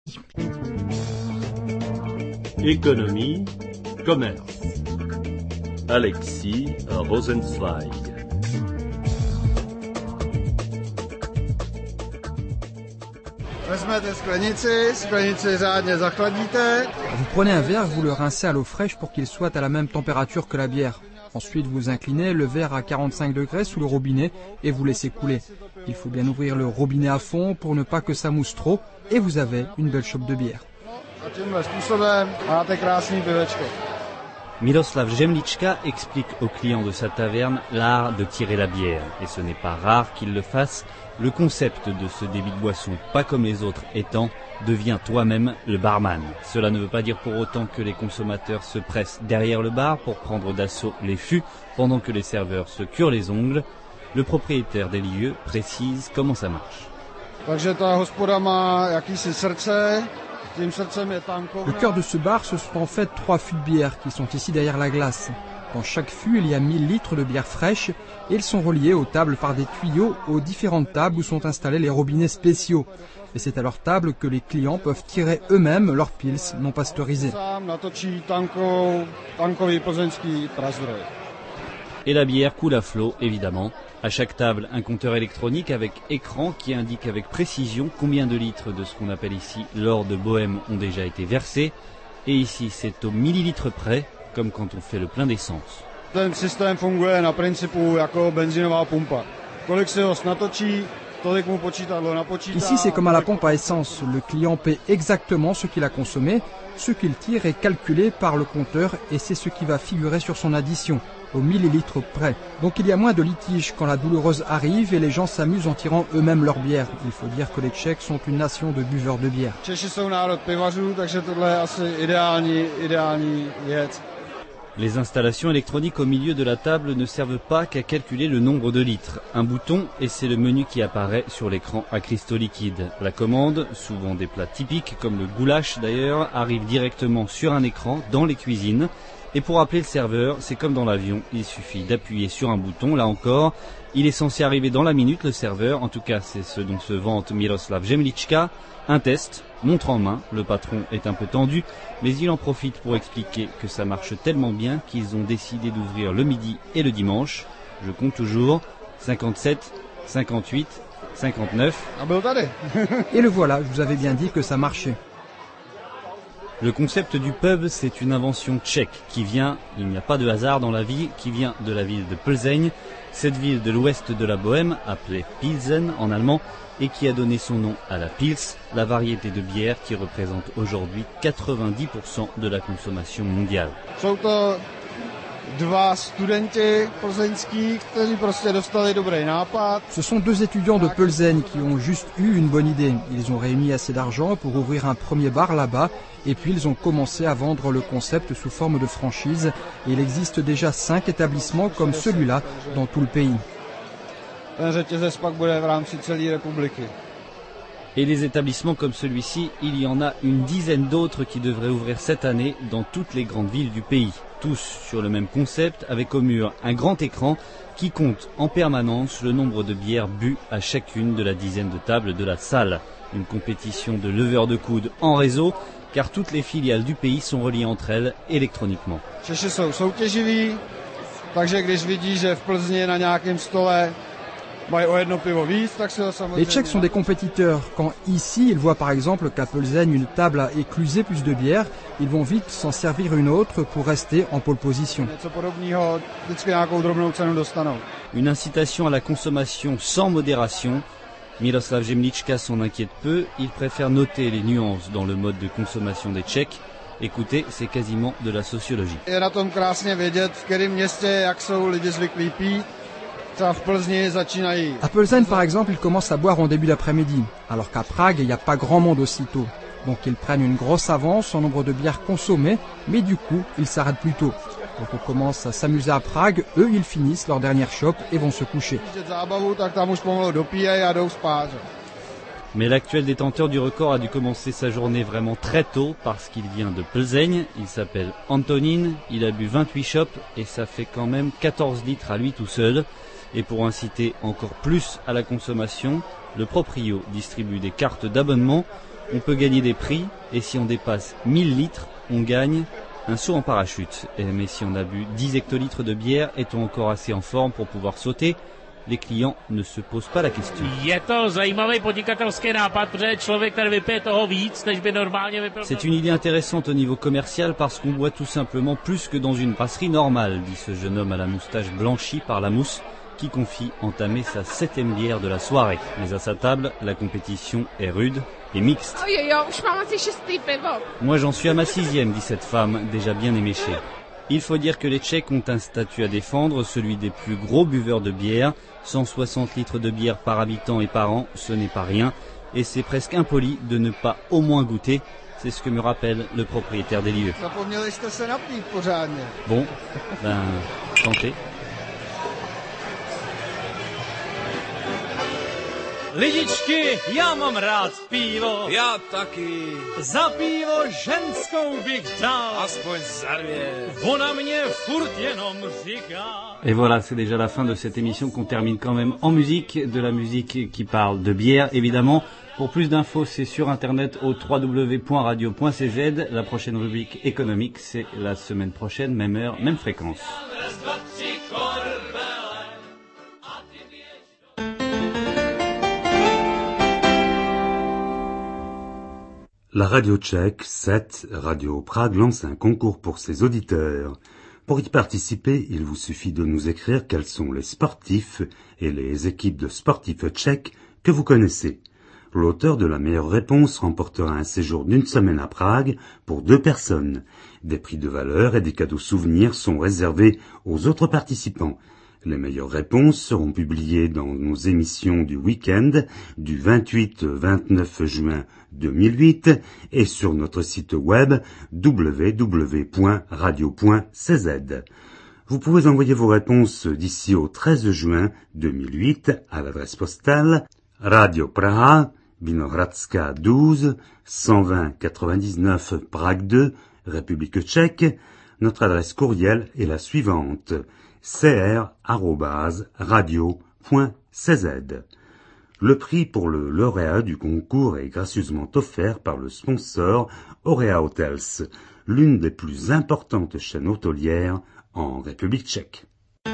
Économie, commerce. Alexis Rosenzweig. Vous prenez un verre, vous le rincez à l'eau fraîche pour qu'il soit à la même température que la bière. Ensuite, vous inclinez le verre à 45 degrés sous le robinet et vous laissez couler. Il faut bien ouvrir le robinet à fond pour ne pas que ça mousse trop et vous avez une belle chope de bière. Miroslav Zemlička explique aux clients de sa taverne l'art de tirer la bière. Et ce n'est pas rare qu'il le fasse. Le concept de ce débit de boisson, pas comme les autres étant, devient toi-même le barman. Cela ne veut pas dire pour autant que les consommateurs se pressent derrière le bar pour prendre d'assaut les fûts pendant que les serveurs se curent les ongles. Le propriétaire des lieux précise comment ça marche. Le cœur de ce bar, ce sont en fait 3 fûts de bière qui sont ici derrière la glace. Dans chaque fût, il y a 1000 litres de bière fraîche et ils sont reliés aux tables par des tuyaux aux différentes tables où sont installés les robinets spéciaux. Et c'est à leur table que les clients peuvent tirer eux-mêmes leurs pils non pasteurisés. Et la bière coule à flot, évidemment. À chaque table, un compteur électronique avec écran qui indique avec précision combien de litres de ce qu'on appelle ici l'or de Bohème ont déjà été versés. Et ici, c'est au millilitre près, comme quand on fait le plein d'essence. Ici, c'est comme à la pompe à essence. Le client paie exactement ce qu'il a consommé. Ce qu'il tire est calculé par le compteur et c'est ce qui va figurer sur son addition, au millilitre près. Donc il y a moins de litiges quand la douloureuse arrive et les gens s'amusent en tirant eux-mêmes leur bière. Il faut dire que les Tchèques sont une nation de buveurs de bière. Les installations électroniques au milieu de la table ne servent pas qu'à calculer le nombre de litres. Un bouton et c'est le menu qui apparaît sur l'écran à cristaux liquides. La commande, souvent des plats typiques comme le goulash d'ailleurs, arrive directement sur un écran dans les cuisines. Et pour appeler le serveur, c'est comme dans l'avion, il suffit d'appuyer sur un bouton, là encore. Il est censé arriver dans la minute, le serveur, en tout cas c'est ce dont se vante Miroslav Zemlička. Un test, montre en main, le patron est un peu tendu, mais il en profite pour expliquer que ça marche tellement bien qu'ils ont décidé d'ouvrir le midi et le dimanche. Je compte toujours, 57, 58, 59. Et le voilà, je vous avais bien dit que ça marchait. Le concept du pub, c'est une invention tchèque qui vient, il n'y a pas de hasard dans la vie, qui vient de la ville de Plzeň, cette ville de l'ouest de la Bohème, appelée Pilsen en allemand, et qui a donné son nom à la Pils, la variété de bière qui représente aujourd'hui 90% de la consommation mondiale. Ce sont 2 étudiants de Plzeň qui ont juste eu une bonne idée. Ils ont réuni assez d'argent pour ouvrir un premier bar là-bas et puis ils ont commencé à vendre le concept sous forme de franchise. Et il existe déjà 5 établissements comme celui-là dans tout le pays. Et les établissements comme celui-ci, il y en a une dizaine d'autres qui devraient ouvrir cette année dans toutes les grandes villes du pays. Tous sur le même concept, avec au mur un grand écran qui compte en permanence le nombre de bières bues à chacune de la dizaine de tables de la salle. Une compétition de leveurs de coude en réseau, car toutes les filiales du pays sont reliées entre elles électroniquement. Les Tchèques sont des compétiteurs. Quand ici, ils voient par exemple qu'à Plzeň, une table a éclusé plus de bière, ils vont vite s'en servir une autre pour rester en pole position. Une incitation à la consommation sans modération. Miroslav Zemlička s'en inquiète peu, il préfère noter les nuances dans le mode de consommation des Tchèques. Écoutez, c'est quasiment de la sociologie. À Plzeň, par exemple, ils commencent à boire en début d'après-midi, alors qu'à Prague, il n'y a pas grand monde aussitôt. Donc ils prennent une grosse avance en nombre de bières consommées, mais du coup, ils s'arrêtent plus tôt. Donc on commence à s'amuser à Prague, eux, ils finissent leur dernière chope et vont se coucher. Mais l'actuel détenteur du record a dû commencer sa journée vraiment très tôt parce qu'il vient de Plzeň, il s'appelle Antonín, il a bu 28 chopes et ça fait quand même 14 litres à lui tout seul. Et pour inciter encore plus à la consommation, le proprio distribue des cartes d'abonnement On peut gagner des prix, et si on dépasse 1000 litres, on gagne un saut en parachute. Mais si on a bu 10 hectolitres de bière, est-on encore assez en forme pour pouvoir sauter? Les clients ne se posent pas la question. C'est une idée intéressante au niveau commercial parce qu'on boit tout simplement plus que dans une brasserie normale, dit ce jeune homme à la moustache blanchie par la mousse qui confie entamer sa 7e bière de la soirée. Mais à sa table, la compétition est rude et mixte. Moi j'en suis à ma 6e, dit cette femme, déjà bien éméchée. Il faut dire que les Tchèques ont un statut à défendre, celui des plus gros buveurs de bière. 160 litres de bière par habitant et par an, ce n'est pas rien. Et c'est presque impoli de ne pas au moins goûter. C'est ce que me rappelle le propriétaire des lieux. Bon, tentez. Lidičky, já mám rád pivo. Já taky. Za pivo ženskou bych dal. Aspoň za 2. Ona mě furt jenom říká. Et voilà, c'est déjà la fin de cette émission qu'on termine quand même en musique, de la musique qui parle de bière, évidemment. Pour plus d'infos, c'est sur internet au www.radio.cz. La prochaine rubrique économique, c'est la semaine prochaine, même heure, même fréquence. La radio tchèque 7, Radio Prague, lance un concours pour ses auditeurs. Pour y participer, il vous suffit de nous écrire quels sont les sportifs et les équipes de sportifs tchèques que vous connaissez. L'auteur de la meilleure réponse remportera un séjour d'1 semaine à Prague pour 2 personnes. Des prix de valeur et des cadeaux souvenirs sont réservés aux autres participants. Les meilleures réponses seront publiées dans nos émissions du week-end du 28-29 juin 2008 et sur notre site web www.radio.cz. Vous pouvez envoyer vos réponses d'ici au 13 juin 2008 à l'adresse postale Radio Praha, Vinohradska 12, 120 99 Prague 2, République tchèque. Notre adresse courriel est la suivante: cr@radio.cz. Le prix pour le lauréat du concours est gracieusement offert par le sponsor Aurea Hotels, l'une des plus importantes chaînes hôtelières en République tchèque.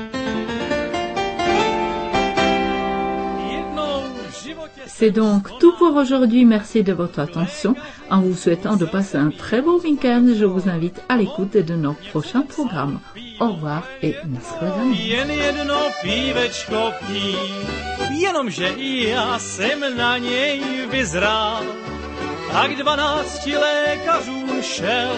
C'est donc tout pour aujourd'hui. Merci de votre attention. En vous souhaitant de passer un très beau week-end, je vous invite à l'écoute de nos prochains programmes. Au revoir et nashledanou. Jen jedno pívečko pí, jenomže i já jsem na něj vyzrál. A k 12 lékařům šel,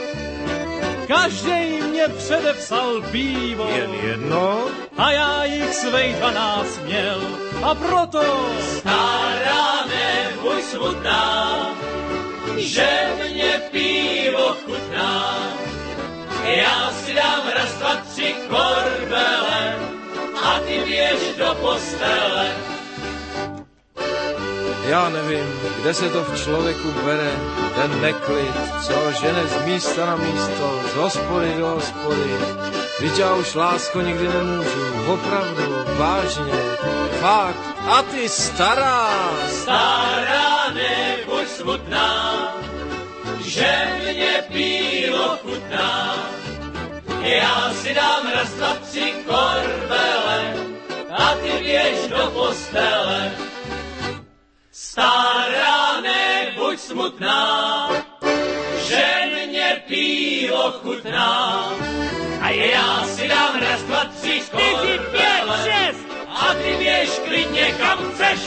každej mě předepsal pivo. Jen jedno? A já jich svej 12 měl. A proto stará nebuď smutná, že mě pivo chutná. Já si dám raz, 2, 3 korbele a ty běž do postele. Já nevím, kde se to v člověku bere, ten neklid, co žene z místa na místo, z hospody do hospody. Vždyť já už, lásko, nikdy nemůžu, opravdu, vážně, fakt. A ty stará! Stará, nebuď smutná, že mě pivo chutná. Já si dám raz, 2, 3 korbele a ty běž do postele. Stará, nebuď smutná, že mě pivo chutná. A já si dám raz, 2, 3 korbele a ty běž klidně kam chceš.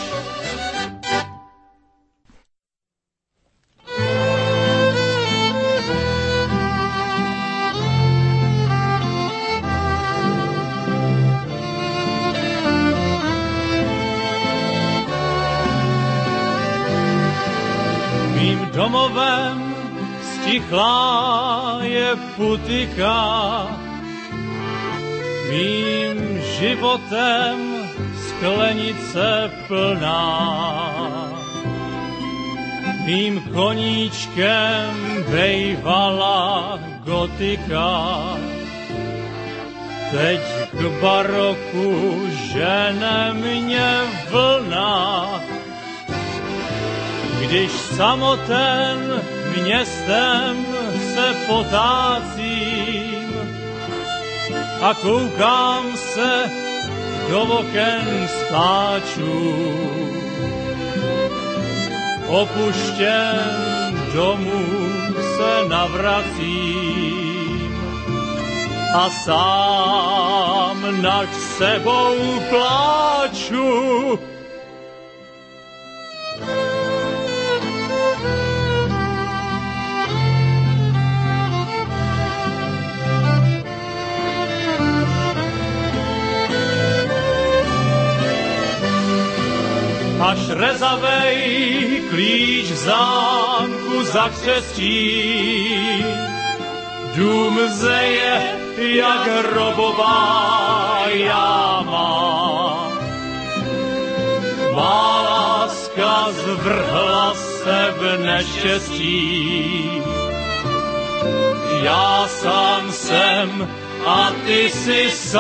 Mým domovem stichlá je putika, mým životem sklenice plná. Mým koníčkem bejvala gotika, teď k baroku žene mě vlna. Když samoten městem se potácím a koukám se do oken spáčů, opuštěn domů se navracím a sám nad sebou pláču. Až rezavej klíč v zámku zakřestí, dům zeje jak hrobová jáma. Má láska zvrhla se v neštěstí, já sám jsem a ty jsi sám.